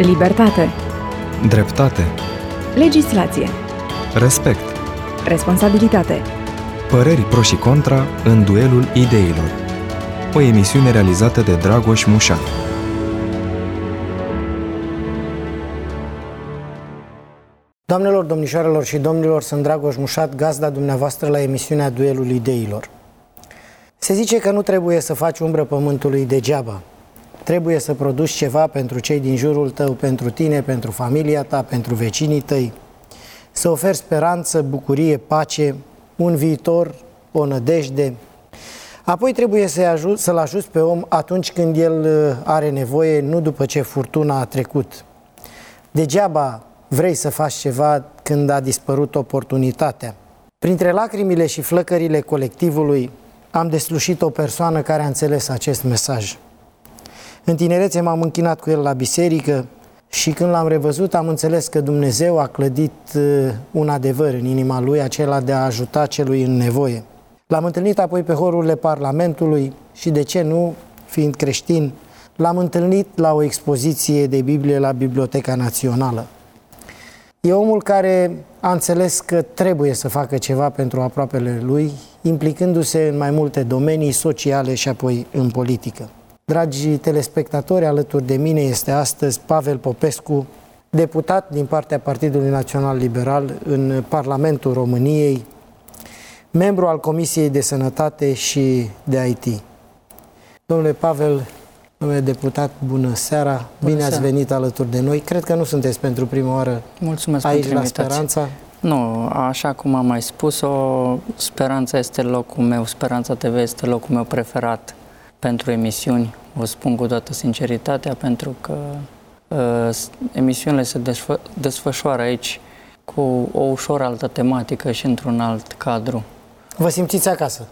Libertate. Dreptate. Legislație. Respect. Responsabilitate. Păreri pro și contra în duelul ideilor. O emisiune realizată de Dragoș Mușat. Doamnelor, domnișoarelor și domnilor, sunt Dragoș Mușat, gazda dumneavoastră la emisiunea Duelul Ideilor. Se zice că nu trebuie să faci umbră pământului degeaba. Trebuie să produci ceva pentru cei din jurul tău, pentru tine, pentru familia ta, pentru vecinii tăi. Să oferi speranță, bucurie, pace, un viitor, o nădejde. Apoi trebuie să-l ajuți pe om atunci când el are nevoie, nu după ce furtuna a trecut. Degeaba vrei să faci ceva când a dispărut oportunitatea. Printre lacrimile și flăcările colectivului am deslușit o persoană care a înțeles acest mesaj. În tinerețe m-am închinat cu el la biserică și când l-am revăzut am înțeles că Dumnezeu a clădit un adevăr în inima lui, acela de a ajuta celui în nevoie. L-am întâlnit apoi pe horurile Parlamentului și, de ce nu, fiind creștin, l-am întâlnit la o expoziție de Biblie la Biblioteca Națională. E omul care a înțeles că trebuie să facă ceva pentru aproapele lui, implicându-se în mai multe domenii sociale și apoi în politică. Dragi telespectatori, alături de mine este astăzi Pavel Popescu, deputat din partea Partidului Național Liberal în Parlamentul României, membru al Comisiei de Sănătate și de IT. Domnule Pavel, domnule deputat, bună seara, bine ați venit alături de noi. Cred că nu sunteți pentru prima oară aici la Speranța. Nu, așa cum am mai spus-o, Speranța este locul meu, Speranța TV este locul meu preferat pentru emisiuni. O spun cu toată sinceritatea, pentru că emisiunile se desfășoară aici cu o ușor altă tematică și într-un alt cadru. Vă simțiți acasă?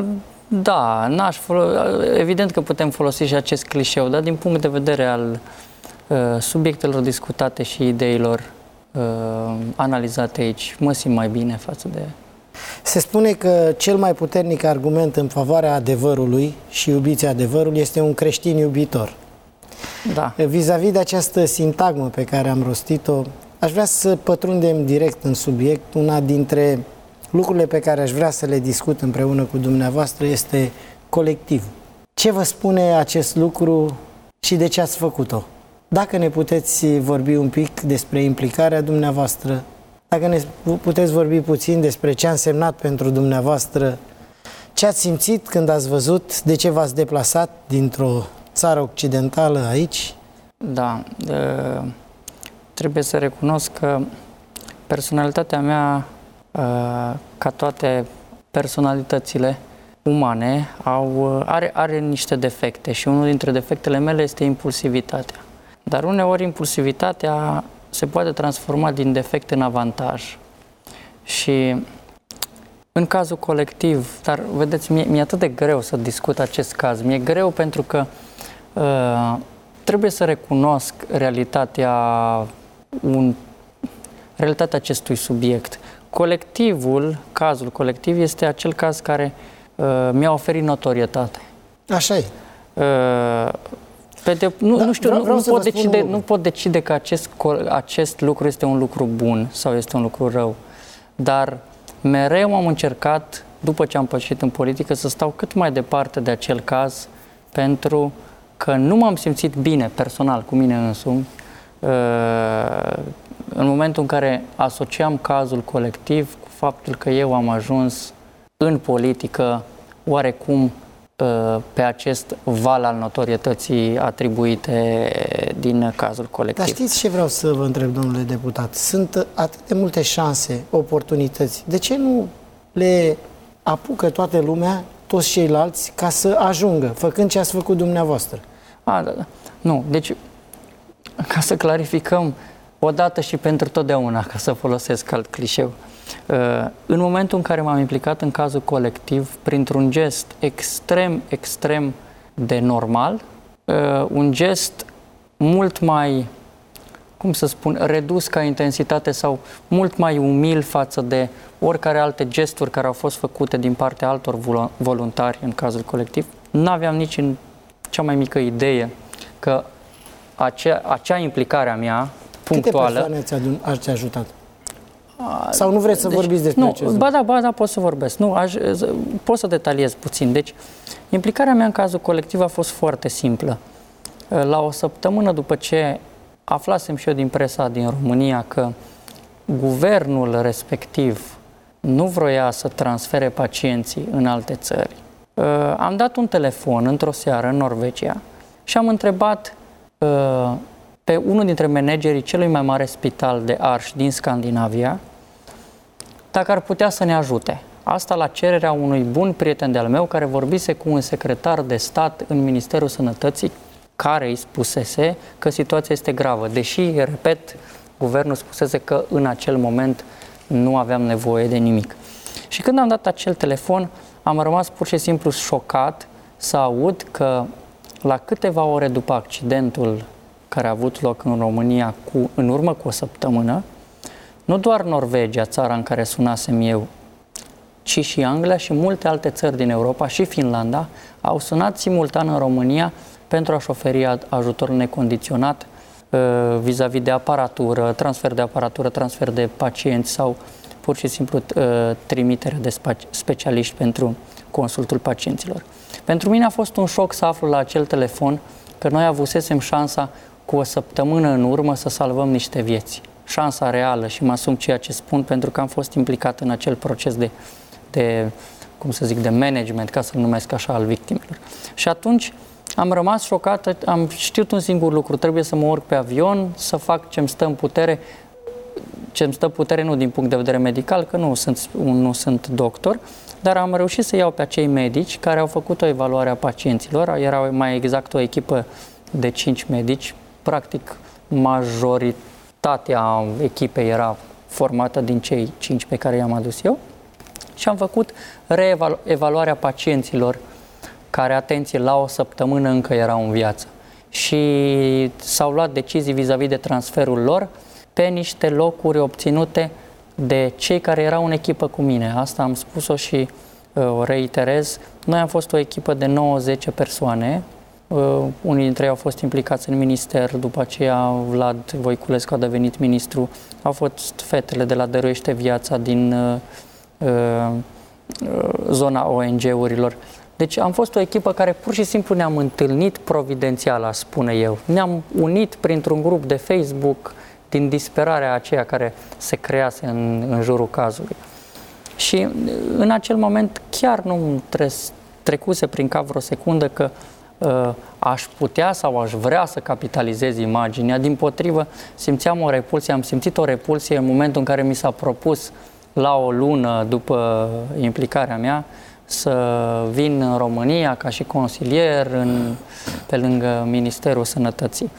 Da, evident că putem folosi și acest clișeu, dar din punct de vedere al subiectelor discutate și ideilor analizate aici, mă simt mai bine față de... Se spune că cel mai puternic argument în favoarea adevărului și iubiții adevărului este un creștin iubitor. Da. Vis-a-vis de această sintagmă pe care am rostit-o, aș vrea să pătrundem direct în subiect. Una dintre lucrurile pe care aș vrea să le discut împreună cu dumneavoastră este colectivul. Ce vă spune acest lucru și de ce ați făcut-o? Dacă ne puteți vorbi un pic despre implicarea dumneavoastră, dacă ne puteți vorbi puțin despre ce a însemnat pentru dumneavoastră, ce ați simțit când ați văzut, de ce v-ați deplasat dintr-o țară occidentală aici? Da, trebuie să recunosc că personalitatea mea, ca toate personalitățile umane, are niște defecte și unul dintre defectele mele este impulsivitatea. Dar uneori impulsivitatea se poate transforma din defect în avantaj. Și în cazul colectiv, dar vedeți, mi-e atât de greu să discut acest caz. Mi-e greu pentru că trebuie să recunosc realitatea acestui subiect. Cazul colectiv este acel caz care mi-a oferit notorietate. Așa e. Nu pot decide că acest lucru este un lucru bun sau este un lucru rău, dar mereu am încercat, după ce am pășit în politică, să stau cât mai departe de acel caz, pentru că nu m-am simțit bine personal cu mine însumi în momentul în care asociam cazul colectiv cu faptul că eu am ajuns în politică oarecum pe acest val al notorietății atribuite din cazul colectiv. Dar știți ce vreau să vă întreb, domnule deputat? Sunt atât de multe șanse, oportunități. De ce nu le apucă toată lumea, toți ceilalți, ca să ajungă, făcând ce ați făcut dumneavoastră? Da. Nu, deci, ca să clarificăm, odată și pentru totdeauna, ca să folosesc alt clișeu, în momentul în care m-am implicat în cazul colectiv, printr-un gest extrem de normal, un gest mult mai, redus ca intensitate sau mult mai umil față de oricare alte gesturi care au fost făcute din partea altor voluntari în cazul colectiv, n-aveam nici în cea mai mică idee că acea implicare a mea punctuală... Câte persoane ați ajutat? Sau nu vreți să vorbiți despre acest lucru? Ba da, pot să vorbesc. Pot să detaliez puțin. Deci, implicarea mea în cazul colectiv a fost foarte simplă. La o săptămână după ce aflasem și eu din presa din România că guvernul respectiv nu vroia să transfere pacienții în alte țări, am dat un telefon într-o seară în Norvegia și am întrebat pe unul dintre managerii celui mai mare spital de arși din Scandinavia dacă ar putea să ne ajute. Asta la cererea unui bun prieten de-al meu care vorbise cu un secretar de stat în Ministerul Sănătății care îi spusese că situația este gravă, deși, repet, guvernul spusese că în acel moment nu aveam nevoie de nimic. Și când am dat acel telefon, am rămas pur și simplu șocat să aud că la câteva ore după accidentul care a avut loc în România în urmă cu o săptămână, nu doar Norvegia, țara în care sunasem eu, ci și Anglia și multe alte țări din Europa și Finlanda au sunat simultan în România pentru a-și oferi ajutor necondiționat vis-a-vis de aparatură, transfer de pacienți sau pur și simplu trimitere de specialiști pentru consultul pacienților. Pentru mine a fost un șoc să aflu la acel telefon că noi avusesem șansa cu o săptămână în urmă să salvăm niște vieți. Șansa reală și mă asum ceea ce spun pentru că am fost implicat în acel proces de management, ca să-l numesc așa, al victimelor. Și atunci am rămas șocată, am știut un singur lucru, trebuie să mă urc pe avion, să fac ce-mi stă în putere, ce-mi stă putere nu din punct de vedere medical, că nu sunt doctor, dar am reușit să iau pe acei medici care au făcut o evaluare a pacienților, era mai exact o echipă de 5 medici, practic majoritatea echipei era formată din cei 5 pe care i-am adus eu și am făcut reevaluarea pacienților care, atenție, la o săptămână încă erau în viață și s-au luat decizii vis-a-vis de transferul lor pe niște locuri obținute de cei care erau în echipă cu mine. Asta am spus-o și o reiterez. Noi am fost o echipă de 9-10 persoane. Unii dintre ei au fost implicați în minister, după aceea Vlad Voiculescu a devenit ministru, au fost fetele de la Dăruiește Viața din zona ONG-urilor. Deci am fost o echipă care pur și simplu ne-am întâlnit providențial, aș spune eu. Ne-am unit printr-un grup de Facebook din disperarea aceea care se crease în jurul cazului. Și în acel moment chiar nu trecuse prin cap vreo secundă că aș putea sau aș vrea să capitalizez imaginea. Dimpotrivă, simțeam o repulsie, am simțit o repulsie în momentul în care mi s-a propus la o lună după implicarea mea să vin în România ca și consilier pe lângă Ministerul Sănătății.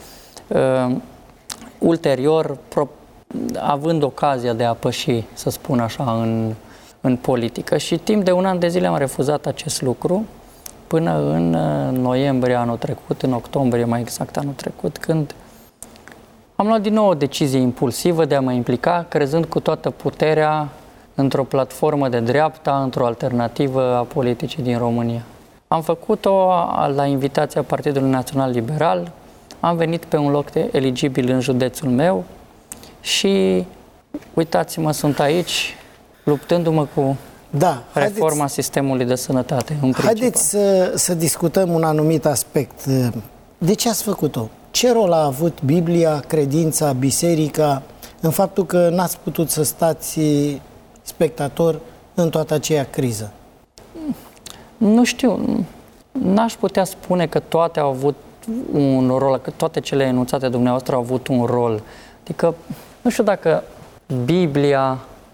Ulterior, având ocazia de a păși, să spun așa, în politică și timp de un an de zile am refuzat acest lucru până în noiembrie anul trecut, în octombrie mai exact anul trecut, când am luat din nou o decizie impulsivă de a mă implica, crezând cu toată puterea într-o platformă de dreapta, într-o alternativă a politicii din România. Am făcut-o la invitația Partidului Național Liberal, am venit pe un loc eligibil în județul meu și, uitați-mă, sunt aici, luptându-mă cu reforma sistemului de sănătate. Haideți să discutăm un anumit aspect. De ce ați făcut-o? Ce rol a avut Biblia, credința, biserica, în faptul că n-ați putut să stați spectator în toată aceea criză? Nu știu, n-aș putea spune că toate au avut un rol, că toate cele enunțate dumneavoastră au avut un rol. Adică, nu știu dacă Biblia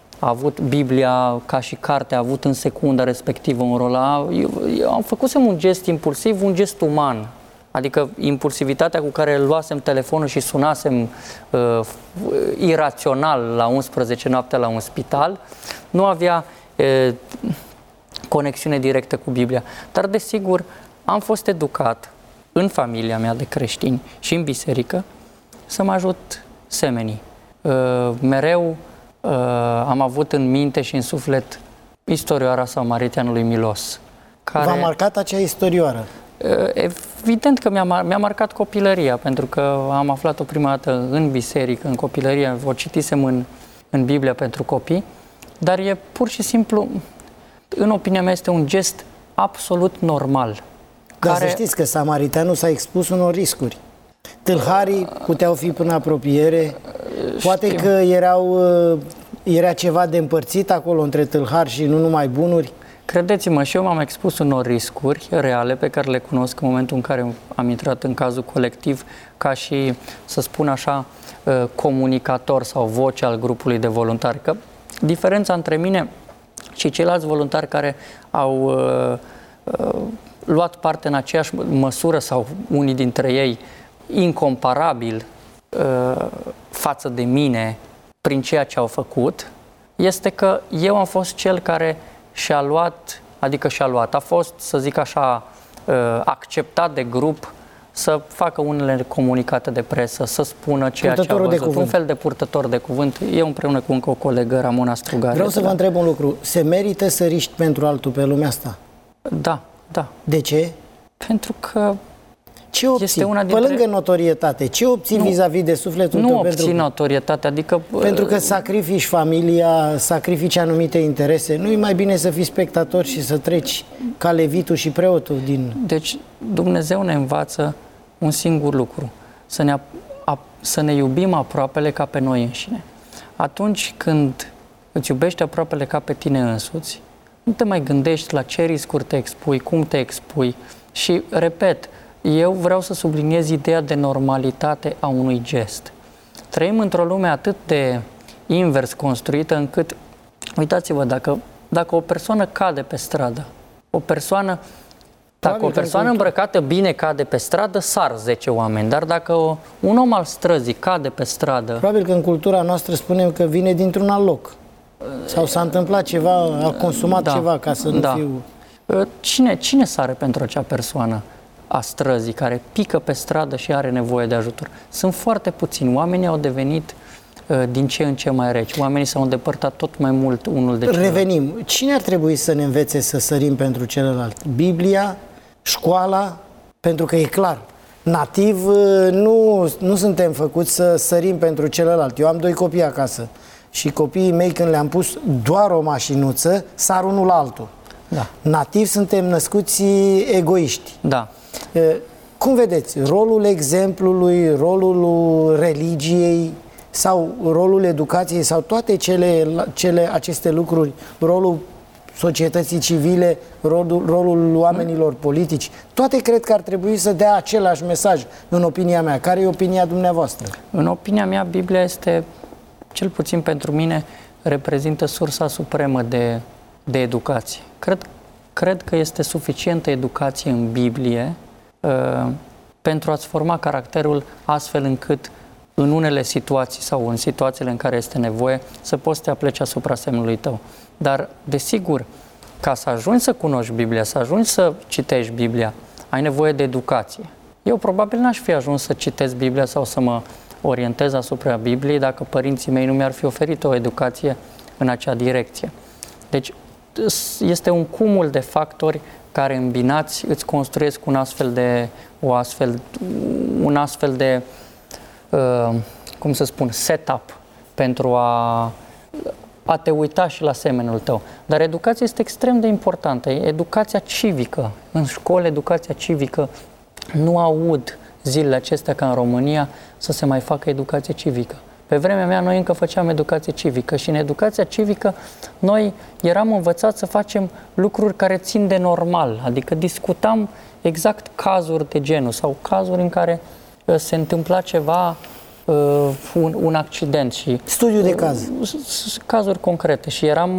ca și carte a avut în secunda respectivă un rol. Eu am făcusem un gest impulsiv, un gest uman. Adică impulsivitatea cu care luasem telefonul și sunasem irațional la 11 noaptea la un spital, nu avea conexiune directă cu Biblia. Dar, desigur, am fost educat în familia mea de creștini și în biserică să mă ajut semenii. Mereu am avut în minte și în suflet istorioara Samariteanului Milos. V-a marcat acea istorioară? Evident că mi-a marcat copilăria, pentru că am aflat-o prima dată în biserică, în copilărie, o citisem în Biblia pentru copii, dar e pur și simplu, în opinia mea, este un gest absolut normal. Dar să știți că samariteanul s-a expus unor riscuri. Tâlharii puteau fi până apropiere, poate că era ceva de împărțit acolo între tâlhari și nu numai bunuri. Credeți-mă, și eu m-am expus unor riscuri reale pe care le cunosc în momentul în care am intrat în cazul colectiv ca și, să spun așa, comunicator sau voce al grupului de voluntari. Că diferența între mine și ceilalți voluntari care au luat parte în aceeași măsură sau unii dintre ei incomparabil față de mine prin ceea ce au făcut, este că eu am fost cel care a fost, să zic așa, acceptat de grup să facă unele comunicate de presă, să spună ceea ce a văzut, un fel de purtător de cuvânt, eu împreună cu încă o colegă, Ramona Strugare. Vreau să vă întreb un lucru, se merită să riști pentru altul pe lumea asta? Da. De ce? Pentru că ce obții? este una dintre... Pe lângă notorietate, ce obții vis-a-vis de sufletul tău? Nu obții notorietate, adică... Pentru că sacrifici familia, sacrifici anumite interese. Nu e mai bine să fii spectator și să treci ca levitul și preotul din... Deci Dumnezeu ne învață un singur lucru, să ne iubim aproapele ca pe noi înșine. Atunci când îți iubești aproapele ca pe tine însuți, nu te mai gândești la ce riscuri te expui, cum te expui și, repet, eu vreau să subliniez ideea de normalitate a unui gest. Trăim într-o lume atât de invers construită încât, uitați-vă, dacă o persoană cade pe stradă, dacă o persoană îmbrăcată bine cade pe stradă, sar 10 oameni, dar dacă un om al străzii cade pe stradă... Probabil că în cultura noastră spunem că vine dintr-un alt loc. Sau s-a întâmplat ceva, a consumat ceva ca să nu fiu... Cine sare pentru acea persoană a străzii care pică pe stradă și are nevoie de ajutor? Sunt foarte puțini. Oamenii au devenit din ce în ce mai reci. Oamenii s-au îndepărtat tot mai mult unul de celălalt. Revenim. Cine ar trebui să ne învețe să sărim pentru celălalt? Biblia? Școala? Pentru că e clar, nativ nu suntem făcuți să sărim pentru celălalt. Eu am 2 copii acasă și copiii mei, când le-am pus doar o mașinuță, sar unul la altul. Da. Nativ suntem născuți egoiști. Da. Cum vedeți, rolul exemplului, rolul religiei sau rolul educației sau toate aceste lucruri, rolul societății civile, rolul oamenilor politici, toate cred că ar trebui să dea același mesaj, în opinia mea. Care e opinia dumneavoastră? În opinia mea, Biblia este, cel puțin pentru mine, reprezintă sursa supremă de educație. Cred că este suficientă educație în Biblie pentru a-ți forma caracterul astfel încât în unele situații sau în situațiile în care este nevoie să poți să te apleci asupra semnului tău. Dar, desigur, ca să ajungi să cunoști Biblia, să ajungi să citești Biblia, ai nevoie de educație. Eu probabil n-aș fi ajuns să citesc Biblia sau să mă orientez asupra Bibliei dacă părinții mei nu mi-ar fi oferit o educație în acea direcție. Deci, este un cumul de factori care îmbinați îți construiesc un astfel de cum să spun, setup pentru a te uita și la semenul tău. Dar educația este extrem de importantă. Educația civică. În școli, educația civică, nu aud zilele acestea ca în România să se mai facă educație civică. Pe vremea mea noi încă făceam educație civică și în educația civică noi eram învățați să facem lucruri care țin de normal, adică discutam exact cazuri de genul sau cazuri în care se întâmpla ceva, un accident și... Studiu de caz. Cazuri concrete și eram,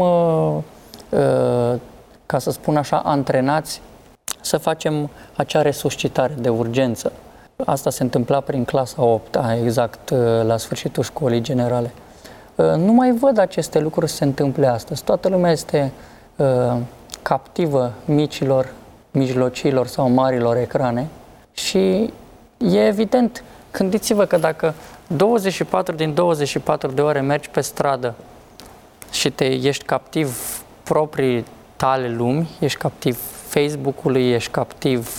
ca să spun așa, antrenați să facem acea resuscitare de urgență. Asta se întâmpla prin clasa 8-a, exact la sfârșitul școlii generale. Nu mai văd aceste lucruri să se întâmple astăzi. Toată lumea este captivă mijlocilor sau marilor ecrane și e evident, gândiți-vă că dacă 24 din 24 de ore mergi pe stradă și ești captiv proprii tale lumi, ești captiv Facebook-ului, ești captiv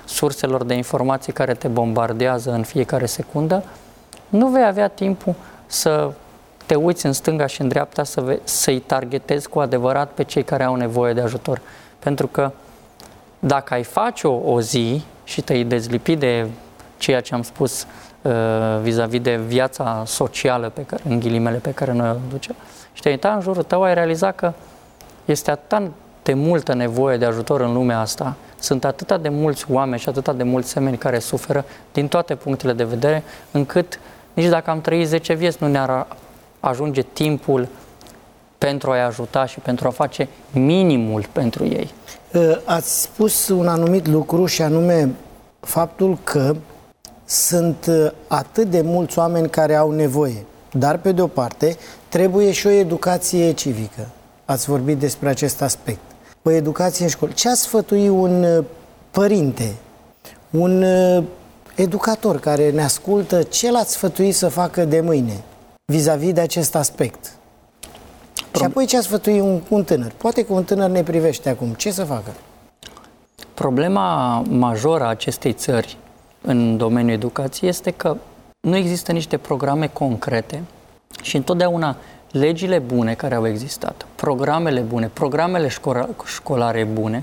surselor de informații care te bombardează în fiecare secundă, nu vei avea timpul să te uiți în stânga și în dreapta să-i targetezi cu adevărat pe cei care au nevoie de ajutor. Pentru că dacă ai face o zi și te-ai dezlipi de ceea ce am spus vis-a-vis de viața socială, în ghilimele, pe care noi o ducem, și te-ai uitat în jurul tău, ai realizat că este atât de multă nevoie de ajutor în lumea asta, sunt atâta de mulți oameni și atâta de mulți semeni care suferă din toate punctele de vedere, încât nici dacă am trăit 10 vieți nu ne-ar ajunge timpul pentru a-i ajuta și pentru a face minimul pentru ei. Ați spus un anumit lucru și anume faptul că sunt atât de mulți oameni care au nevoie, dar pe de o parte trebuie și o educație civică. Ați vorbit despre acest aspect. O educație în școală. Ce ați sfătui un părinte, un educator care ne ascultă, ce l-ați sfătui să facă de mâine vis-a-vis de acest aspect? Și apoi ce ați sfătui un tânăr? Poate că un tânăr ne privește acum. Ce să facă? Problema majoră a acestei țări în domeniul educației este că nu există niște programe concrete și întotdeauna legile bune care au existat, programele bune, programele școlare bune,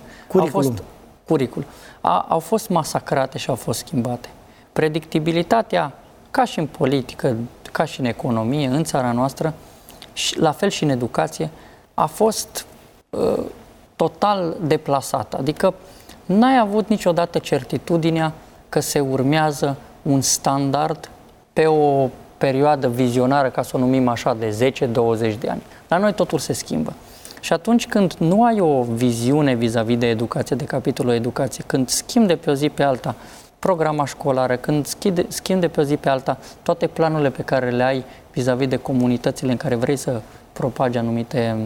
au fost masacrate și au fost schimbate. Predictibilitatea, ca și în politică, ca și în economie, în țara noastră, și la fel și în educație, a fost total deplasată. Adică n-ai avut niciodată certitudinea că se urmează un standard pe o perioadă vizionară, ca să o numim așa, de 10-20 de ani. La noi totul se schimbă. Și atunci când nu ai o viziune vis-a-vis de educație, de capitolul educație, când schimbi de pe o zi pe alta programa școlară, când schimbi de pe o zi pe alta toate planurile pe care le ai vis-a-vis de comunitățile în care vrei să propagi anumite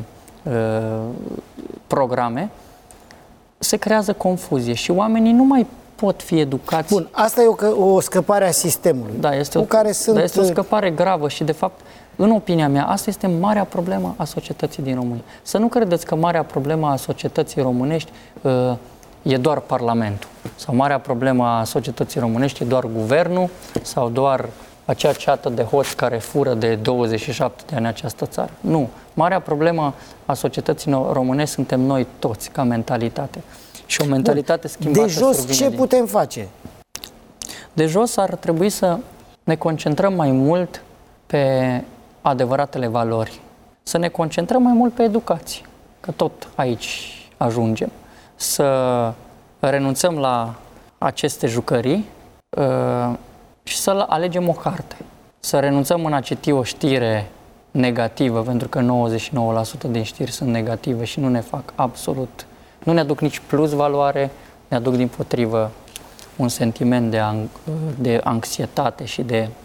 programe, se creează confuzie și oamenii nu mai pot fi educați. Bun, asta e o scăpare a sistemului. Da, este o scăpare gravă și, de fapt, în opinia mea, asta este marea problemă a societății din România. Să nu credeți că marea problemă a societății românești e doar Parlamentul, sau marea problemă a societății românești e doar guvernul, sau doar acea ceată de hoți care fură de 27 de ani această țară. Nu. Marea problemă a societății românești suntem noi toți, ca mentalitate. Și o mentalitate schimbată. De jos, ce putem face? De jos ar trebui să ne concentrăm mai mult pe adevăratele valori. Să ne concentrăm mai mult pe educație, că tot aici ajungem. Să renunțăm la aceste jucării și să alegem o carte. Să renunțăm în a citi o știre negativă, pentru că 99% din știri sunt negative și nu ne fac absolut, nu ne aduc nici plus valoare, ne aduc dimpotrivă un sentiment de anxietate și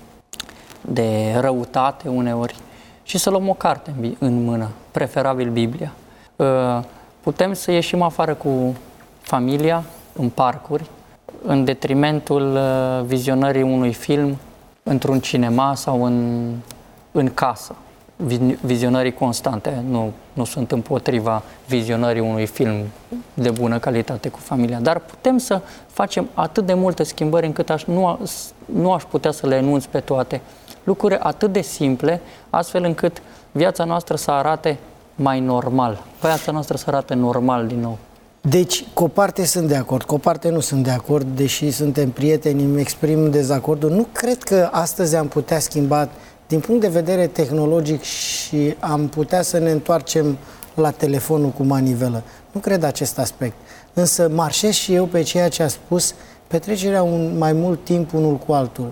de răutate uneori. Și să luăm o carte în mână, preferabil Biblia. Putem să ieșim afară cu familia, în parcuri, în detrimentul vizionării unui film într-un cinema sau în casă. Vizionării constante. Nu sunt împotriva vizionării unui film de bună calitate cu familia, dar putem să facem atât de multe schimbări încât nu aș putea să le enunț pe toate. Lucruri atât de simple, astfel încât viața noastră să arate mai normal. Viața noastră să arate normal din nou. Deci, cu o parte sunt de acord, cu o parte nu sunt de acord, deși suntem prieteni, îmi exprim dezacordul. Nu cred că astăzi am putea schimba din punct de vedere tehnologic și am putea să ne întoarcem la telefonul cu manivelă. Nu cred acest aspect. Însă marșez și eu pe ceea ce a spus, petrecerea mai mult timp unul cu altul.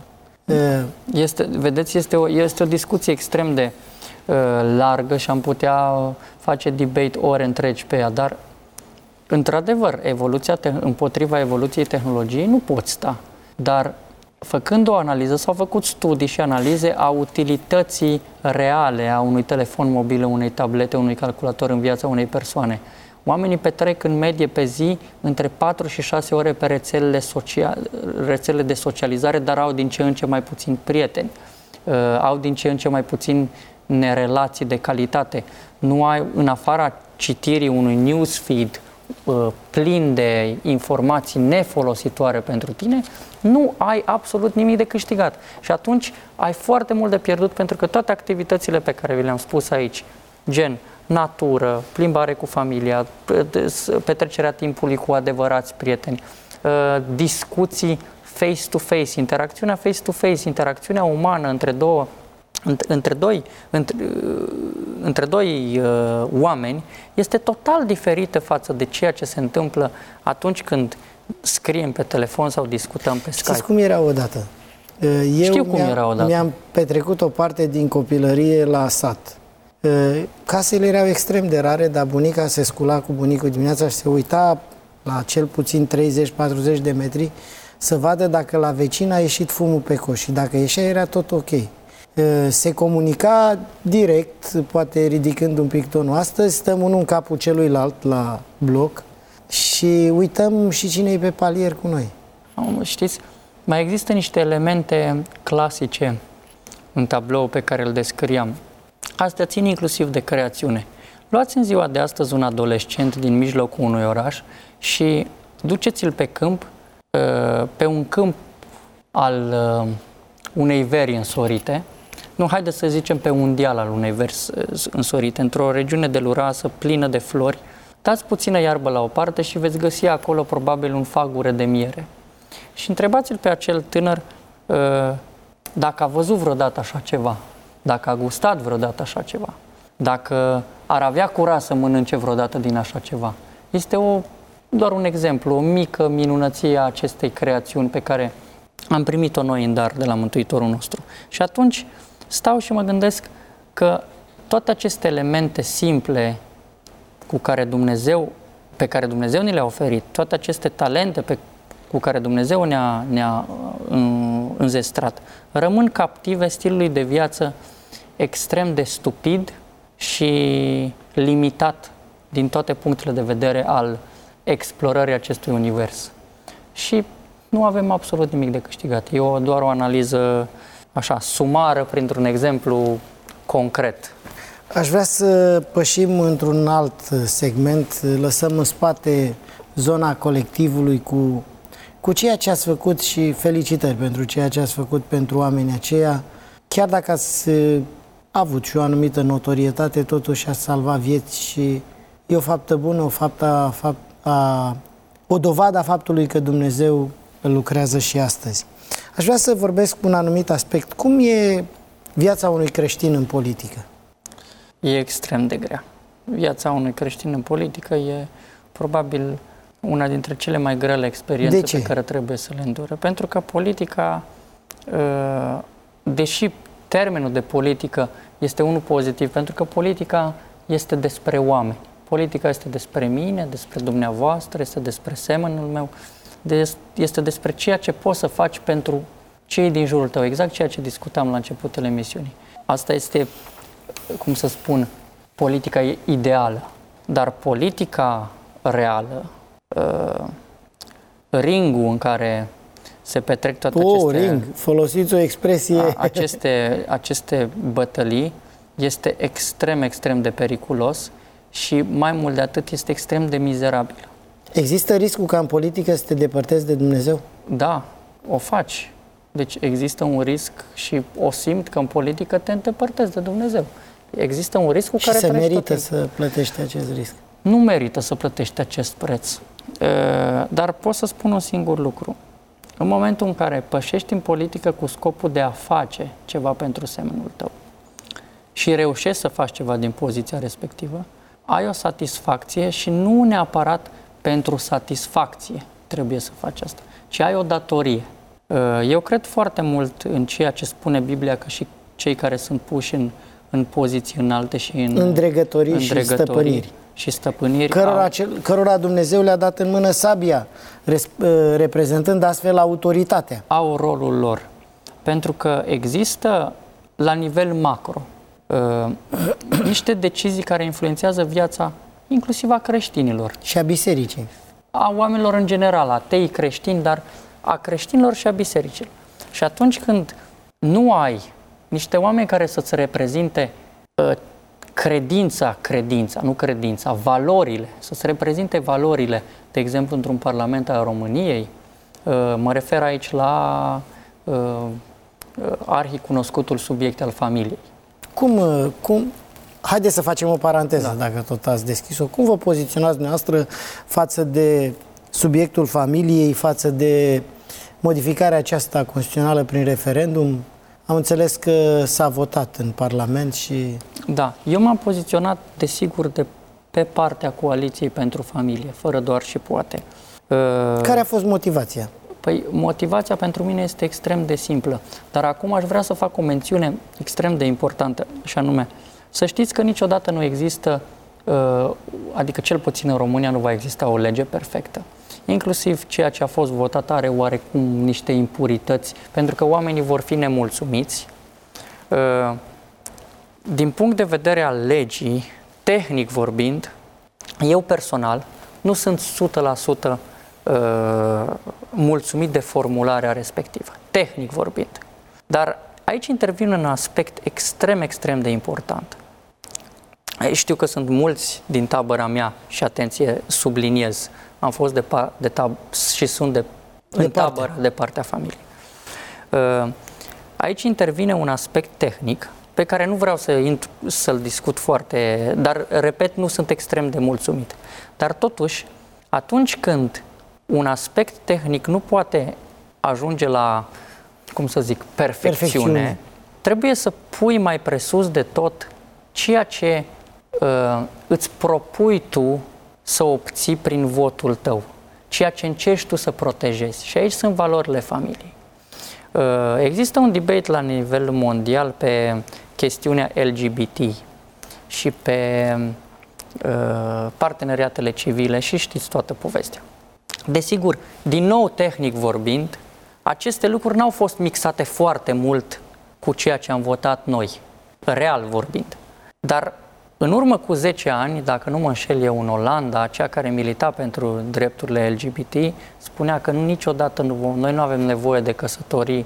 Vedeți, este o discuție extrem de largă și am putea face debate ore întregi pe ea, dar într-adevăr, împotriva evoluției tehnologiei nu poți sta, dar făcând o analiză, s-au făcut studii și analize a utilității reale a unui telefon mobil, unei tablete, unui calculator în viața unei persoane. Oamenii petrec în medie pe zi între 4 și 6 ore pe rețelele de socializare, dar au din ce în ce mai puțini prieteni, au din ce în ce mai puțin relații de calitate. Nu ai, în afara citirii unui newsfeed, plin de informații nefolositoare pentru tine, nu ai absolut nimic de câștigat. Și atunci ai foarte mult de pierdut, pentru că toate activitățile pe care vi le-am spus aici, gen natură, plimbare cu familia, petrecerea timpului cu adevărați prieteni, discuții face-to-face, interacțiunea face-to-face, interacțiunea umană între doi oameni este total diferită față de ceea ce se întâmplă atunci când scriem pe telefon sau discutăm pe Skype. Știți cum era odată? Știu cum era odată. Mi-am petrecut o parte din copilărie la sat. Casele erau extrem de rare, dar bunica se scula cu bunicul dimineața și se uita la cel puțin 30-40 de metri să vadă dacă la vecin a ieșit fumul pe coș și dacă ieșea era tot ok. Se comunica direct, poate ridicând un pic tonul. Astăzi stăm unul în capul celuilalt la bloc și uităm și cine e pe palier cu noi. Știți, mai există niște elemente clasice în tablou pe care îl descriam. Astea țin inclusiv de creațiune. Luați în ziua de astăzi un adolescent din mijlocul unui oraș și duceți-l pe câmp, pe un câmp al unei veri însorite, nu, haideți să zicem pe un deal al unei veri însorite, într-o regiune deluroasă, plină de flori, dați puțină iarbă la o parte și veți găsi acolo probabil un fagure de miere. Și întrebați-l pe acel tânăr dacă a văzut vreodată așa ceva, dacă a gustat vreodată așa ceva, dacă ar avea curaj să mănânce vreodată din așa ceva. Este doar un exemplu, o mică minunăție a acestei creațiuni pe care am primit-o noi în dar de la Mântuitorul nostru. Și atunci stau și mă gândesc că toate aceste elemente simple pe care Dumnezeu ni le-a oferit, toate aceste talente cu care Dumnezeu ne-a înzestrat, rămân captive stilului de viață extrem de stupid și limitat din toate punctele de vedere al explorării acestui univers. Și nu avem absolut nimic de câștigat. E doar o analiză așa, sumară, printr-un exemplu concret. Aș vrea să pășim într-un alt segment, lăsăm în spate zona colectivului cu ceea ce ați făcut și felicitări pentru ceea ce ați făcut pentru oamenii aceia. Chiar dacă ați avut și o anumită notorietate, totuși ați salvat vieți și e o faptă bună, o dovadă a faptului că Dumnezeu lucrează și astăzi. Aș vrea să vorbesc cu un anumit aspect. Cum e viața unui creștin în politică? E extrem de grea. Viața unui creștin în politică e probabil una dintre cele mai grele experiențe pe care trebuie să le îndure. Pentru că politica, deși termenul de politică este unul pozitiv, pentru că politica este despre oameni. Politica este despre mine, despre dumneavoastră, este despre semenul meu, este despre ceea ce poți să faci pentru cei din jurul tău, exact ceea ce discutam la începutul emisiunii. Asta este, cum să spun, politica ideală, dar politica reală, ringul în care se petrec toate ring, folosiți o expresie. Aceste bătălii este extrem, extrem de periculos și mai mult de atât este extrem de mizerabil. Există riscul ca în politică să te depărtezi de Dumnezeu? Da, o faci. Deci există un risc și o simt că în politică te îndepărtezi de Dumnezeu. Există un risc cu care treci tot timpul. Și se merită să plătești acest risc? Nu merită să plătești acest preț. Dar pot să spun un singur lucru. În momentul în care pășești în politică cu scopul de a face ceva pentru semenul tău și reușești să faci ceva din poziția respectivă, ai o satisfacție și nu neapărat pentru satisfacție trebuie să faci asta, ci ai o datorie. Eu cred foarte mult în ceea ce spune Biblia, că și cei care sunt puși în poziții înalte și în îndregătorii și stăpâniri, cărora Dumnezeu le-a dat în mână sabia, reprezentând astfel autoritatea. Au rolul lor. Pentru că există la nivel macro niște decizii care influențează viața inclusiv a creștinilor. Și a bisericii. A oamenilor în general, atei creștini, dar a creștinilor și a bisericilor. Și atunci când nu ai niște oameni care să-ți reprezinte valorile, să se reprezinte valorile, de exemplu, într-un parlament al României. Mă refer aici la arhicunoscutul subiect al familiei. Haideți să facem o paranteză, dacă tot ați deschis-o. Cum vă poziționați dumneavoastră față de subiectul familiei, față de modificarea aceasta constituțională prin referendum? Am înțeles că s-a votat în Parlament și... Da, eu m-am poziționat, desigur, pe partea Coaliției pentru Familie, fără doar și poate. Care a fost motivația? Păi, motivația pentru mine este extrem de simplă, dar acum aș vrea să fac o mențiune extrem de importantă, și anume, să știți că niciodată nu există, adică cel puțin în România nu va exista o lege perfectă. Inclusiv ceea ce a fost votat are oarecum niște impurități, pentru că oamenii vor fi nemulțumiți. Din punct de vedere al legii, tehnic vorbind, eu personal nu sunt 100% mulțumit de formularea respectivă, tehnic vorbind. Dar aici intervine un aspect extrem de important. Știu că sunt mulți din tabăra mea și, atenție, subliniez, am fost și sunt în tabără de partea familiei. Aici intervine un aspect tehnic pe care nu vreau să-l discut foarte, dar, repet, nu sunt extrem de mulțumit. Dar totuși, atunci când un aspect tehnic nu poate ajunge la, cum să zic, perfecțiune, trebuie să pui mai presus de tot ceea ce îți propui tu să obții prin votul tău, ceea ce încerci tu să protejezi. Și aici sunt valorile familiei. Există un debate la nivel mondial pe chestiunea LGBT și pe parteneriatele civile și știți toată povestea. Desigur, din nou, tehnic vorbind, aceste lucruri n-au fost mixate foarte mult cu ceea ce am votat noi, real vorbind. Dar în urmă cu 10 ani, dacă nu mă înșel eu, în Olanda, aceea care milita pentru drepturile LGBT, spunea că niciodată noi nu avem nevoie de căsătorii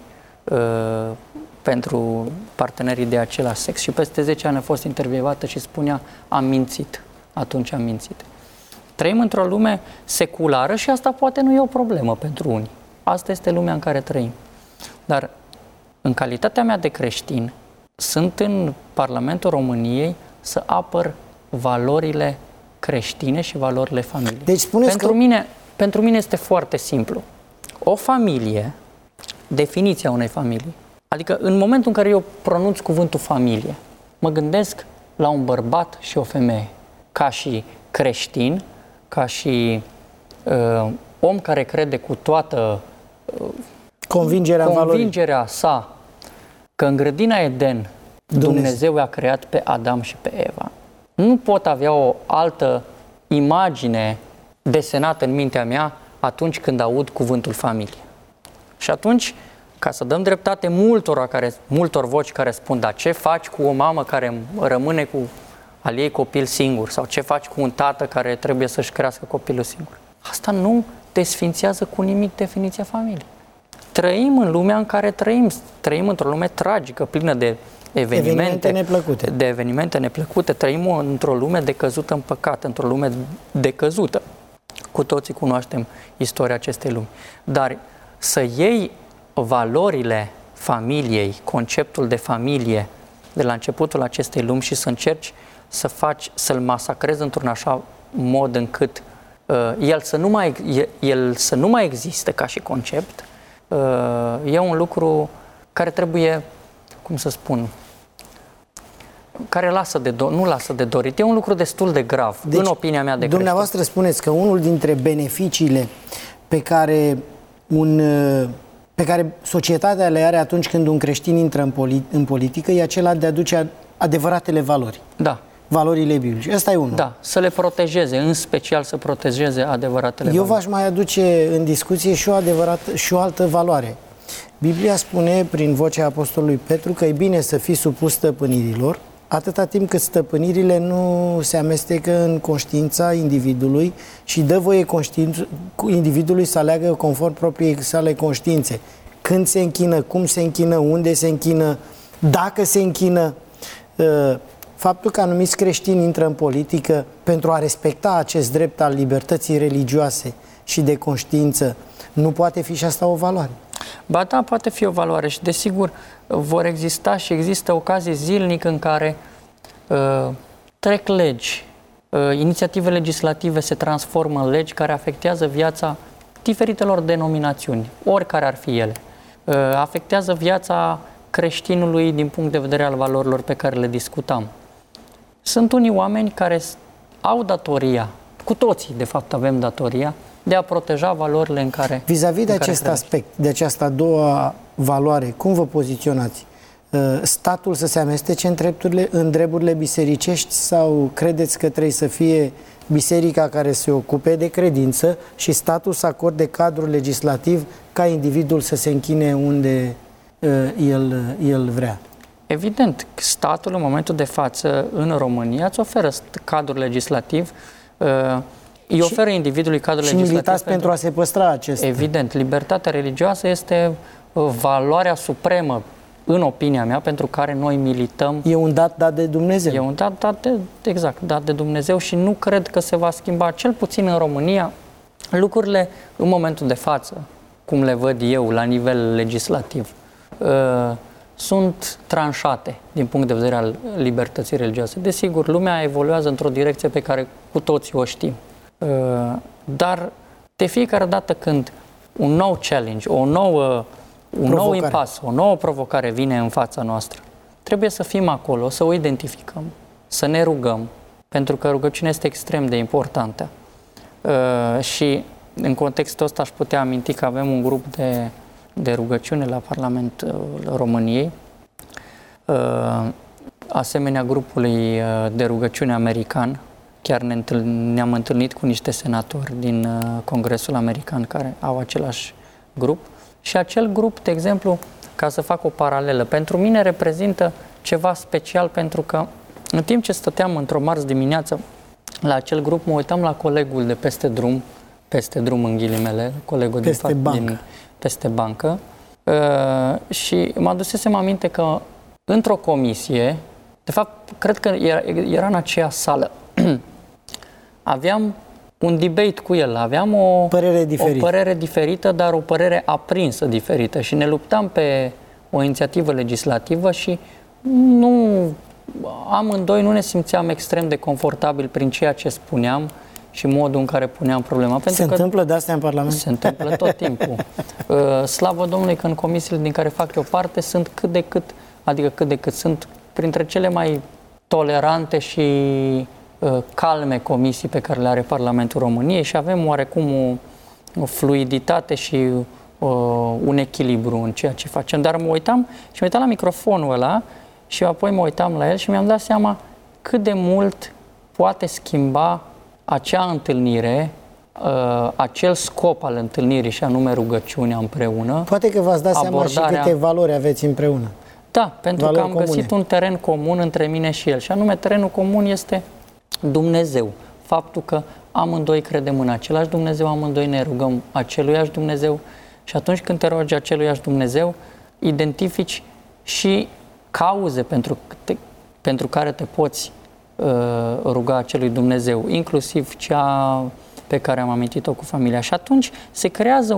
pentru partenerii de același sex. Și peste 10 ani a fost intervievată și spunea, am mințit. Atunci am mințit. Trăim într-o lume seculară și asta poate nu e o problemă pentru unii. Asta este lumea în care trăim. Dar în calitatea mea de creștin, sunt în Parlamentul României să apăr valorile creștine și valorile familiei. Deci spuneți pentru mine este foarte simplu. O familie, definiția unei familii, adică în momentul în care eu pronunț cuvântul familie, mă gândesc la un bărbat și o femeie, ca și creștin, ca și om care crede cu toată convingerea sa că în grădina Eden Dumnezeu a creat pe Adam și pe Eva. Nu pot avea o altă imagine desenată în mintea mea atunci când aud cuvântul familie. Și atunci, ca să dăm dreptate multor voci care spun, da, ce faci cu o mamă care rămâne cu al ei copil singur, sau ce faci cu un tată care trebuie să-și crească copilul singur? Asta nu desfințează cu nimic definiția familiei. Trăim în lumea în care trăim într-o lume tragică, plină de evenimente neplăcute. Trăim într-o lume decăzută în păcat, într-o lume decăzută. Cu toții cunoaștem istoria acestei lumi. Dar să iei valorile familiei, conceptul de familie de la începutul acestei lumi și să încerci să-l masacrezi într-un așa mod încât el să nu mai existe ca și concept, e un lucru care trebuie, cum să spun, care nu lasă de dorit. E un lucru destul de grav, deci, în opinia mea de creștin. Dumneavoastră spuneți că unul dintre beneficiile pe care societatea le are atunci când un creștin intră în politică e acela de a aduce adevăratele valori. Da. Valorile biblice. Ăsta e unul. Da, să le protejeze, în special să protejeze adevăratele valori. Eu v-aș mai aduce în discuție și o altă valoare. Biblia spune prin vocea Apostolului Petru că e bine să fii supus stăpânirilor, atâta timp cât stăpânirile nu se amestecă în conștiința individului și dă voie individului să aleagă conform propriei sale conștiințe. Când se închină, cum se închină, unde se închină, dacă se închină. faptul că anumiți creștini intră în politică pentru a respecta acest drept al libertății religioase și de conștiință, nu poate fi și asta o valoare? Ba da, poate fi o valoare și desigur vor exista și există ocazii zilnic în care trec legi, inițiative legislative se transformă în legi care afectează viața diferitelor denominațiuni, oricare ar fi ele. Afectează viața creștinului din punct de vedere al valorilor pe care le discutam. Sunt unii oameni care au datoria, cu toții de fapt avem datoria, de a proteja valorile în care vis-a-vis de acest aspect, de această a doua valoare, cum vă poziționați? Statul să se amestece în treburile bisericești sau credeți că trebuie să fie biserica care se ocupe de credință și statul să acorde cadrul legislativ ca individul să se închine unde el vrea? Evident, statul în momentul de față în România îți oferă cadrul legislativ, îi oferă individului cadrul legislativ. Și militați pentru a se păstra acest. Evident, libertatea religioasă este valoarea supremă, în opinia mea, pentru care noi milităm. E un dat de Dumnezeu. E un dat de Dumnezeu și nu cred că se va schimba, cel puțin în România, lucrurile în momentul de față, cum le văd eu la nivel legislativ, sunt tranșate din punct de vedere al libertății religioase. Desigur, lumea evoluează într-o direcție pe care cu toții o știm. Dar de fiecare dată când un nou challenge, un nou impas, o nouă provocare vine în fața noastră, trebuie să fim acolo, să o identificăm, să ne rugăm, pentru că rugăciunea este extrem de importantă. Și în contextul ăsta aș putea aminti că avem un grup de rugăciune la Parlamentul României, asemenea grupului de rugăciune american. Chiar ne-am întâlnit cu niște senatori din Congresul American care au același grup. Și acel grup, de exemplu, ca să fac o paralelă, pentru mine reprezintă ceva special, pentru că în timp ce stăteam într-o marți dimineață la acel grup, mă uitam la colegul de peste drum în ghilimele, colegul peste bancă, și mă adusesem aminte că într-o comisie, de fapt, cred că era în aceea sală, aveam un debate cu el, aveam o părere diferită, dar o părere aprinsă diferită și ne luptam pe o inițiativă legislativă și amândoi nu ne simțeam extrem de confortabil prin ceea ce spuneam și modul în care puneam problema. Se întâmplă de astea în Parlament? Se întâmplă tot timpul. Slavă Domnului că în comisiile din care fac eu parte sunt cât de cât, sunt printre cele mai tolerante și calme comisii pe care le are Parlamentul României și avem oarecum o fluiditate și un echilibru în ceea ce facem. Dar mă uitam la microfonul ăla și apoi mă uitam la el și mi-am dat seama cât de mult poate schimba acea întâlnire, acel scop al întâlnirii și anume rugăciunea împreună. Poate că v-ați dat seama și câte valori aveți împreună. Da, pentru că am găsit un teren comun între mine și el și anume terenul comun este Dumnezeu. Faptul că amândoi credem în același Dumnezeu, amândoi ne rugăm aceluiași Dumnezeu și atunci când te rogi aceluiași Dumnezeu, identifici și cauze pentru care te poți ruga acelui Dumnezeu, inclusiv cea pe care am amintit-o cu familia. Și atunci se creează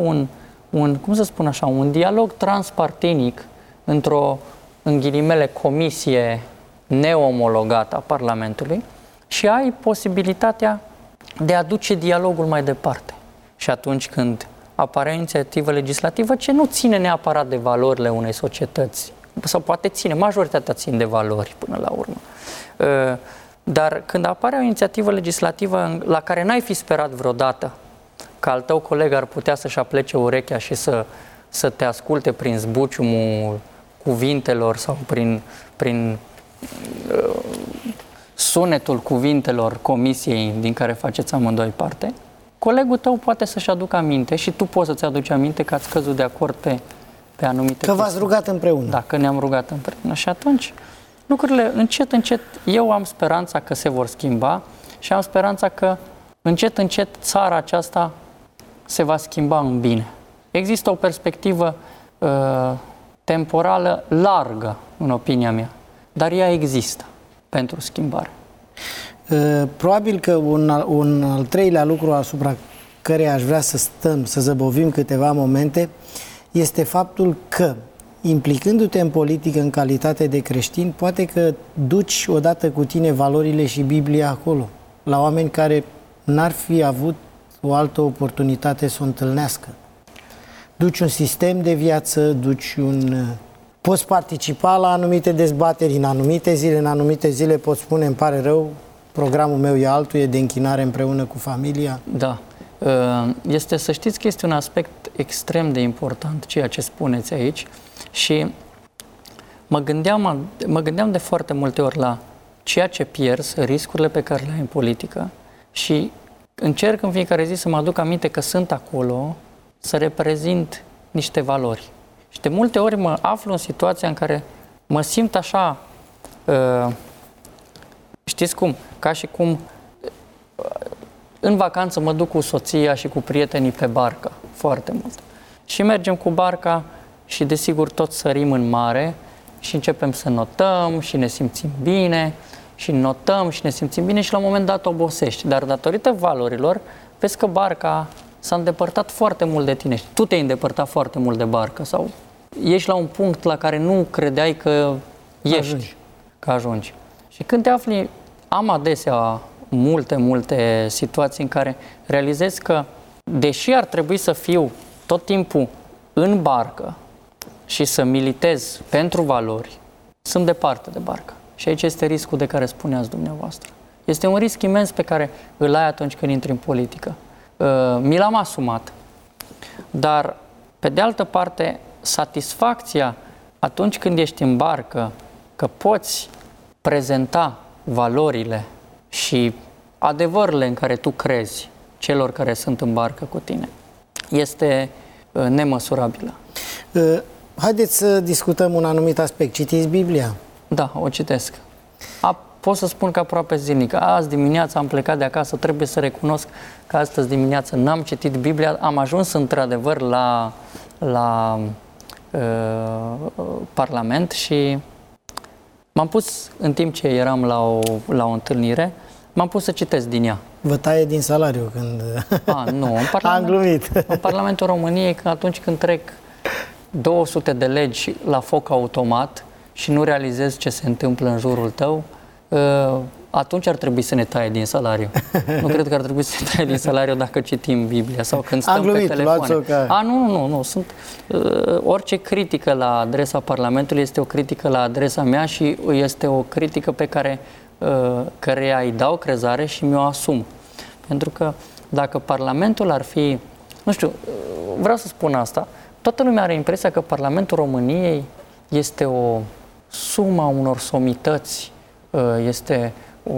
un dialog transpartinic în ghilimele, comisie neomologată a Parlamentului și ai posibilitatea de a duce dialogul mai departe. Și atunci când apare o inițiativă legislativă ce nu ține neapărat de valorile unei societăți, sau poate majoritatea țin de valori până la urmă, dar când apare o inițiativă legislativă la care n-ai fi sperat vreodată că al tău coleg ar putea să-și aplece urechea și să te asculte prin zbuciumul cuvintelor sau prin sunetul cuvintelor comisiei din care faceți amândoi parte, colegul tău poate să-și aducă aminte și tu poți să-ți aduci aminte că ați căzut de acord pe anumite Că v-ați rugat împreună. Da, că ne-am rugat împreună. Și atunci lucrurile încet, eu am speranța că se vor schimba și am speranța că încet, țara aceasta se va schimba în bine. Există o perspectivă temporală largă, în opinia mea, dar ea există. pentru schimbare. Probabil că un al treilea lucru asupra căreia aș vrea să stăm, să zăbovim câteva momente, este faptul că, implicându-te în politică în calitate de creștin, poate că duci odată cu tine valorile și Biblia acolo, la oameni care n-ar fi avut o altă oportunitate să o întâlnească. Duci un sistem de viață, poți participa la anumite dezbateri în anumite zile poți spune, îmi pare rău, programul meu e altul, e de închinare împreună cu familia. Da. Este, să știți că este un aspect extrem de important ceea ce spuneți aici și mă gândeam de foarte multe ori la ceea ce pierzi, riscurile pe care le ai în politică și încerc în fiecare zi să mă aduc aminte că sunt acolo să reprezint niște valori. Și de multe ori mă aflu în situația în care mă simt așa, știți cum, ca și cum în vacanță mă duc cu soția și cu prietenii pe barcă, foarte mult. Și mergem cu barca și desigur tot sărim în mare și începem să notăm și ne simțim bine și notăm și ne simțim bine și la un moment dat obosești. Dar datorită valorilor, vezi că barca s-a îndepărtat foarte mult de tine. Tu te-ai îndepărtat foarte mult de barcă sau ești la un punct la care nu credeai că ești, că ajungi. Și când te afli, am adesea multe situații în care realizez că, deși ar trebui să fiu tot timpul în barcă și să militez pentru valori, sunt departe de barcă. Și aici este riscul de care spuneați dumneavoastră. Este un risc imens pe care îl ai atunci când intri în politică. Mi l-am asumat, dar, pe de altă parte, satisfacția atunci când ești în barcă, că poți prezenta valorile și adevărurile în care tu crezi celor care sunt în barcă cu tine, este nemăsurabilă. Haideți să discutăm un anumit aspect. Citiți Biblia? Da, o citesc. Pot să spun că aproape zilnic. Azi dimineața am plecat de acasă, trebuie să recunosc că astăzi dimineață n-am citit Biblia. Am ajuns într-adevăr la Parlament și m-am pus, în timp ce eram la o întâlnire, m-am pus să citesc din ea. Vă taie din salariu când... Nu, am glumit. În Parlamentul României, atunci când trec 200 de legi la foc automat și nu realizezi ce se întâmplă în jurul tău, atunci ar trebui să ne taie din salariu. Nu cred că ar trebui să ne taie din salariu dacă citim Biblia sau când stăm pe telefoane. Nu. Orice critică la adresa Parlamentului este o critică la adresa mea și este o critică pe căreia îi dau crezare și mi-o asum. Pentru că dacă Parlamentul ar fi... Nu știu, vreau să spun asta. Toată lumea are impresia că Parlamentul României este o sumă a unor somități, este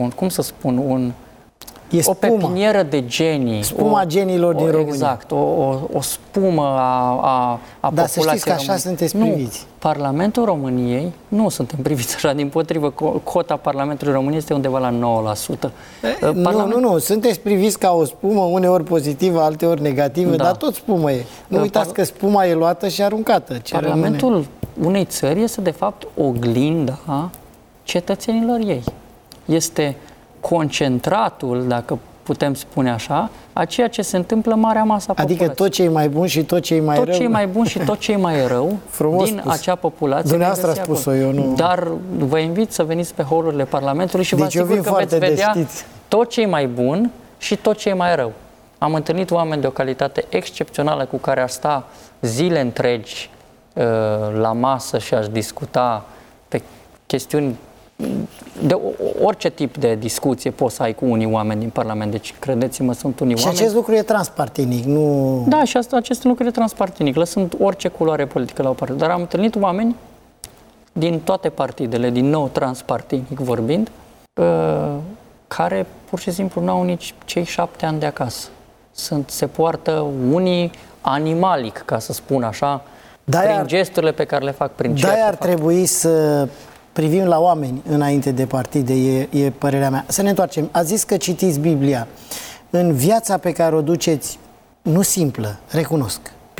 o pepinieră de genii. Spuma geniilor din România. Exact, o spumă a populației. Să știți că așa sunteți priviți. Nu, Parlamentul României nu suntem priviți așa, dimpotrivă, cota Parlamentului României este undeva la 9%. Nu, sunteți priviți ca o spumă, uneori pozitivă, alteori negativă, dar tot spumă e. Nu uitați că spuma e luată și aruncată. Parlamentul unei țări este de fapt oglinda cetățenilor ei. Este concentratul, dacă putem spune așa, a ceea ce se întâmplă în marea masă a populației. Adică tot ce e mai bun și tot ce e mai rău. Tot ce e mai bun și tot ce e mai rău din acea populație. Dumneavoastră a spus-o, eu nu... Dar vă invit să veniți pe holurile Parlamentului și vă asigur că veți vedea tot ce e mai bun și tot ce e mai rău. Am întâlnit oameni de o calitate excepțională cu care aș sta zile întregi la masă și aș discuta pe chestiuni de orice tip de discuție poți să ai cu unii oameni din Parlament. Deci, credeți-mă, sunt unii oameni... Și acest lucru e transpartinic, nu... Da, și acest lucru e transpartinic, lăsând orice culoare politică la o parte. Dar am întâlnit oameni din toate partidele, din nou transpartinic vorbind, care pur și simplu n-au nici cei 7 ani de acasă. Se poartă unii animalic, ca să spun așa, prin gesturile pe care le fac, prin ceea ce ar trebui să privim la oameni înainte de partide, e părerea mea. Să ne întoarcem. Ați zis că citiți Biblia. În viața pe care o duceți, nu simplă, recunosc,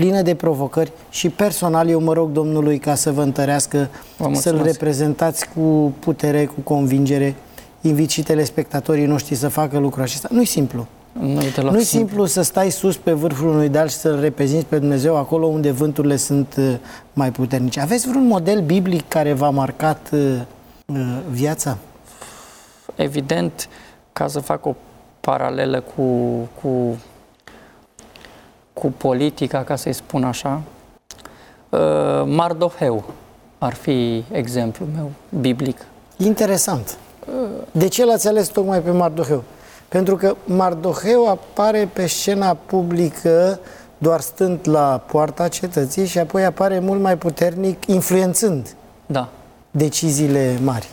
plină de provocări și personal eu mă rog Domnului ca să vă întărească, să-L reprezentați cu putere, cu convingere. Invit și telespectatorii noștri să facă lucrul acesta. Nu-i simplu. Nu-i simplu să stai sus pe vârful unui deal și să-L reprezinți pe Dumnezeu acolo unde vânturile sunt mai puternice. Aveți vreun model biblic care v-a marcat viața? Evident, ca să fac o paralelă cu politica, ca să-i spun așa, Mardoheu ar fi exemplul meu biblic. Interesant. De ce l-ați ales tocmai pe Mardoheu? Pentru că Mardoheu apare pe scena publică doar stând la poarta cetății și apoi apare mult mai puternic influențând deciziile mari.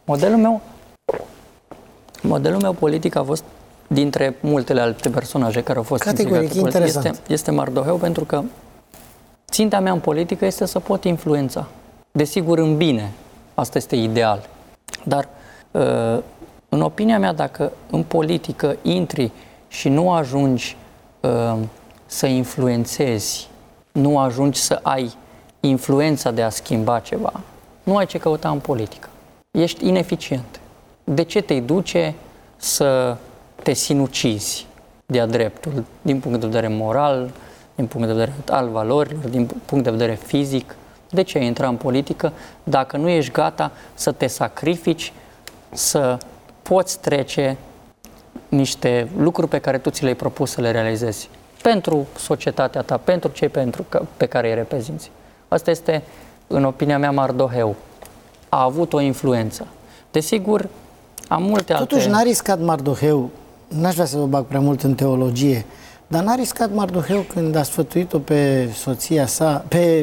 Modelul meu politic a fost dintre multele alte personaje care au fost categoric interesant. Este Mardoheu, pentru că ținta mea în politică este să pot influența. Desigur în bine, asta este ideal. Dar în opinia mea, dacă în politică intri și nu ajungi să influențezi, nu ajungi să ai influența de a schimba ceva, nu ai ce căuta în politică. Ești ineficient. De ce te duce să te sinucizi de-a dreptul, din punct de vedere moral, din punct de vedere al valorilor, din punct de vedere fizic? De ce intra în politică dacă nu ești gata să te sacrifici, să poți trece niște lucruri pe care tu ți le-ai propus să le realizezi pentru societatea ta, pentru cei pe care îi reprezinți? Asta este, în opinia mea, Mardoheu. A avut o influență. Desigur, am multe alte... Totuși n-a riscat Mardoheu, n-aș vrea să vă bag prea mult în teologie, dar n-a riscat Mardoheu când a sfătuit-o pe soția sa, pe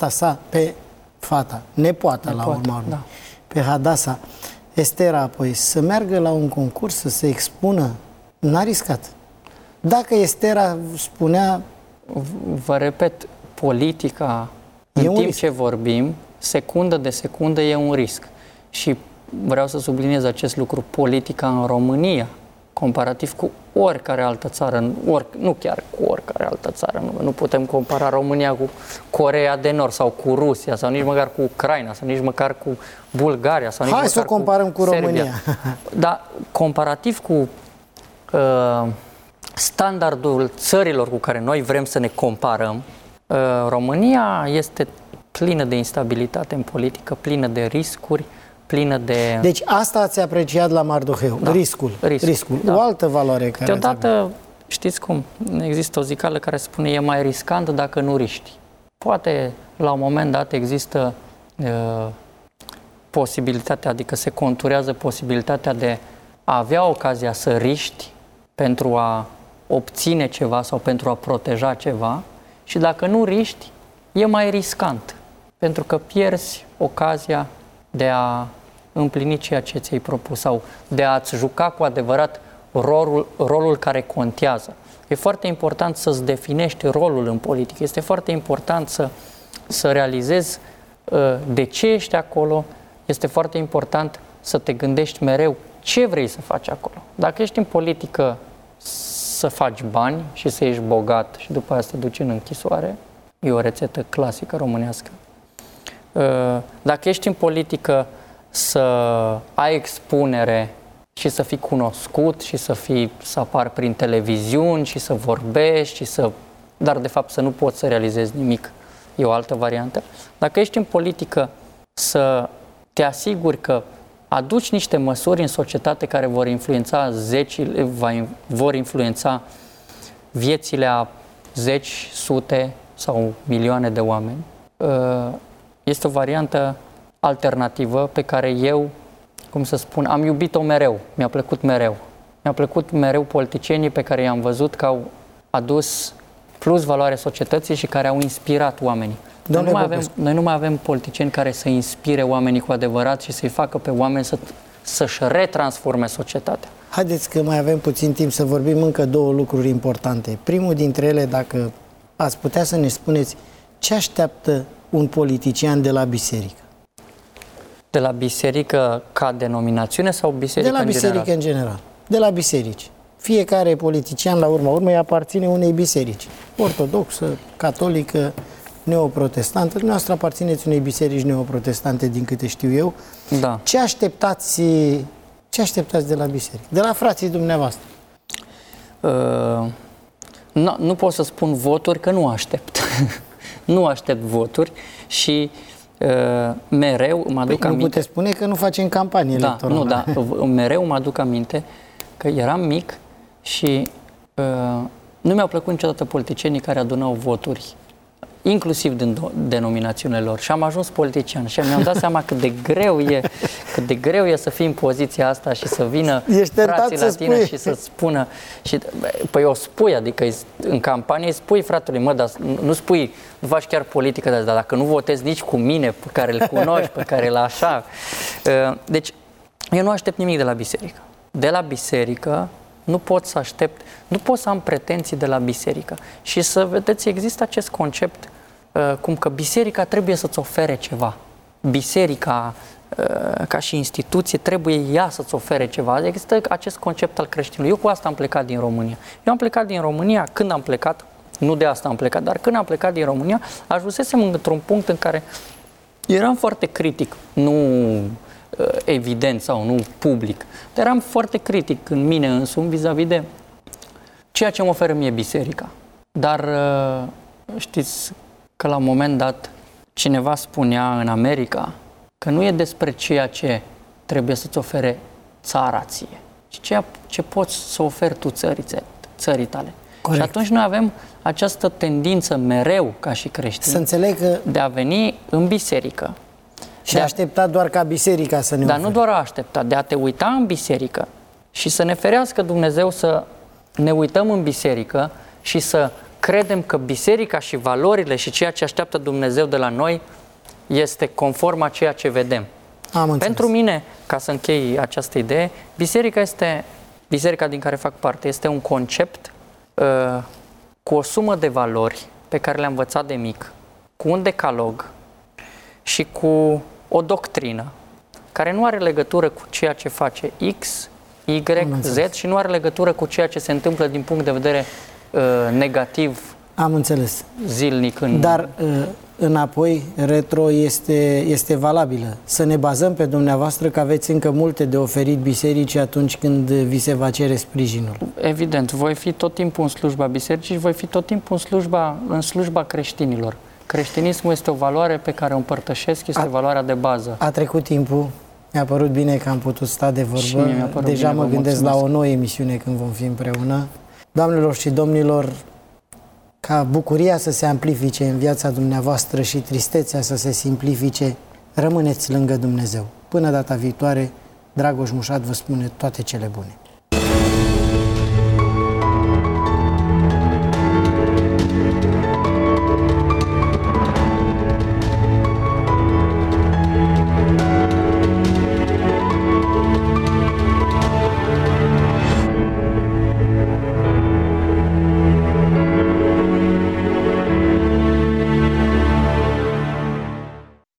fata, nepoata la urmă, pe Hadasa, Estera apoi, să meargă la un concurs, să se expună? N-a riscat. Dacă Estera spunea... Vă repet, politica, în timp ce vorbim, secundă de secundă e un risc. Și vreau să subliniez acest lucru. Politica în România, comparativ cu oricare altă țară, nu chiar cu oricare altă țară, nu putem compara România cu Coreea de Nord sau cu Rusia sau nici măcar cu Ucraina sau nici măcar cu Bulgaria sau nici Hai să o comparăm cu România. Dar comparativ cu standardul țărilor cu care noi vrem să ne comparăm, România este plină de instabilitate în politică, plină de riscuri, plină de... Deci asta ați apreciat la Mardoheu, riscul. Da. O altă valoare care deodată, știți cum, există o zicală care spune e mai riscant dacă nu riști. Poate la un moment dat există posibilitatea, adică se conturează posibilitatea de a avea ocazia să riști pentru a obține ceva sau pentru a proteja ceva, și dacă nu riști, e mai riscant, pentru că pierzi ocazia de a împlini ceea ce ți-ai propus sau de a-ți juca cu adevărat rolul care contează. E foarte important să-ți definești rolul în politică, este foarte important să realizezi de ce ești acolo, este foarte important să te gândești mereu ce vrei să faci acolo. Dacă ești în politică să faci bani și să ești bogat și după aia să te duci în închisoare, e o rețetă clasică românească. Dacă ești în politică să ai expunere și să fii cunoscut și să apari prin televiziuni și să vorbești dar de fapt să nu poți să realizezi nimic, e o altă variantă. Dacă ești în politică să te asiguri că aduci niște măsuri în societate care vor influența viețile a zeci, sute sau milioane de oameni, este o variantă alternativă pe care eu, am iubit-o mereu, mi-a plăcut mereu. Mi-a plăcut mereu politicienii pe care i-am văzut că au adus plus valoare societății și care au inspirat oamenii. Noi nu mai avem politicieni care să inspire oamenii cu adevărat și să-i facă pe oameni să-și retransforme societatea. Haideți că mai avem puțin timp să vorbim încă două lucruri importante. Primul dintre ele, dacă ați putea să ne spuneți ce așteaptă un politician de la biserică? De la biserică ca denominațiune sau biserică în general? De la biserică în general. De la biserici. Fiecare politician, la urma urmei, aparține unei biserici. Ortodoxă, catolică, neoprotestantă. Dumneavoastră aparțineți unei biserici neoprotestante, din câte știu eu. Da. Ce așteptați de la biserică? De la frații dumneavoastră? Nu pot să spun voturi, că nu aștept. Nu aștept voturi și mereu mă aduc aminte... Nu puteți spune că nu facem campanie electorală. Mereu mă aduc aminte că eram mic și nu mi-au plăcut niciodată politicienii care adunau voturi, inclusiv din denominațiunile lor. Și am ajuns politician și mi-am dat seama cât de greu e să fii în poziția asta și să vină frații la tine și să spună. Și, păi o spui, adică în campanie îi spui fratului, dar nu spui, nu faci chiar politică, dar dacă nu votezi nici cu mine, pe care îl cunoști, pe care îl așa. Deci, eu nu aștept nimic de la biserică. De la biserică nu pot să aștept, nu pot să am pretenții de la biserică. Și să vedeți, există acest concept cum că biserica trebuie să-ți ofere ceva. Biserica, ca și instituție, trebuie ea să-ți ofere ceva. Există acest concept al creștinului. Eu cu asta am plecat din România. Eu am plecat din România, când am plecat, nu de asta am plecat, dar când am plecat din România, ajunsesem într-un punct în care eram foarte critic, nu evident sau nu public, dar eram foarte critic în mine însumi vis-a-vis de ceea ce îmi oferă mie biserica. Dar știți că la un moment dat cineva spunea în America că nu e despre ceea ce trebuie să-ți ofere țara ție, ci ceea ce poți să oferi tu țării tale. Corect. Și atunci noi avem această tendință mereu, ca și creștini, să înțeleg că... de a veni în biserică. Și a așteptat doar ca biserica să ne ofere. Dar nu doar a așteptat, de a te uita în biserică și să ne ferească Dumnezeu să ne uităm în biserică și să credem că biserica și valorile și ceea ce așteaptă Dumnezeu de la noi este conform a ceea ce vedem. Pentru mine, ca să închei această idee, biserica din care fac parte este un concept cu o sumă de valori pe care le-am învățat de mic, cu un decalog și cu o doctrină care nu are legătură cu ceea ce face X, Y, Z și nu are legătură cu ceea ce se întâmplă din punct de vedere negativ. Am înțeles. Zilnic. Dar înapoi, retro este valabilă. Să ne bazăm pe dumneavoastră că aveți încă multe de oferit bisericii atunci când vi se va cere sprijinul. Evident, voi fi tot timpul în slujba bisericii și voi fi tot timpul în slujba creștinilor. Creștinismul este o valoare pe care o împărtășesc, este valoarea de bază. A trecut timpul, mi-a părut bine că am putut sta de vorbă. Deja mă gândesc la o nouă emisiune când vom fi împreună. Doamnelor și domnilor, ca bucuria să se amplifice în viața dumneavoastră și tristețea să se simplifice, rămâneți lângă Dumnezeu. Până data viitoare, Dragoș Mușat vă spune toate cele bune.